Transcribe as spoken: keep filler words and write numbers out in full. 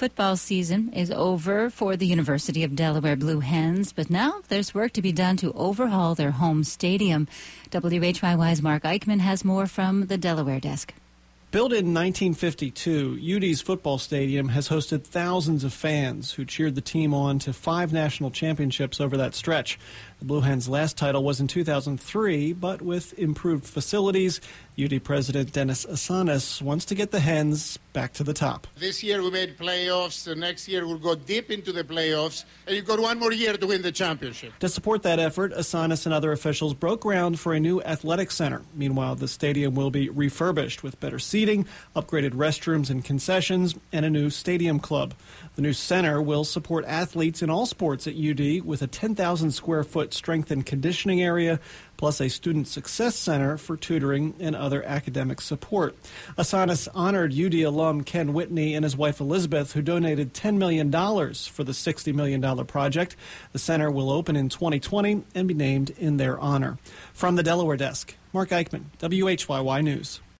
Football season is over for the University of Delaware Blue Hens, but now there's work to be done to overhaul their home stadium. W H Y Y's Mark Eichman has more from the Delaware desk. Built in nineteen fifty-two, U D's football stadium has hosted thousands of fans who cheered the team on to five national championships over that stretch. The Blue Hens' last title was in two thousand three, but with improved facilities, U D President Dennis Asanas wants to get the Hens back to the top. This year we made playoffs. The next year we'll go deep into the playoffs, and you've got one more year to win the championship. To support that effort, Asanas and other officials broke ground for a new athletic center. Meanwhile, the stadium will be refurbished with better seating, upgraded restrooms and concessions, and a new stadium club. The new center will support athletes in all sports at U D with a ten thousand square foot strength and conditioning area, plus a student success center for tutoring and other academic support. Asanas honored U D alum Ken Whitney and his wife Elizabeth, who donated ten million dollars for the sixty million dollars project. The center will open in twenty twenty and be named in their honor. From the Delaware desk, Mark Eichman, W H Y Y News.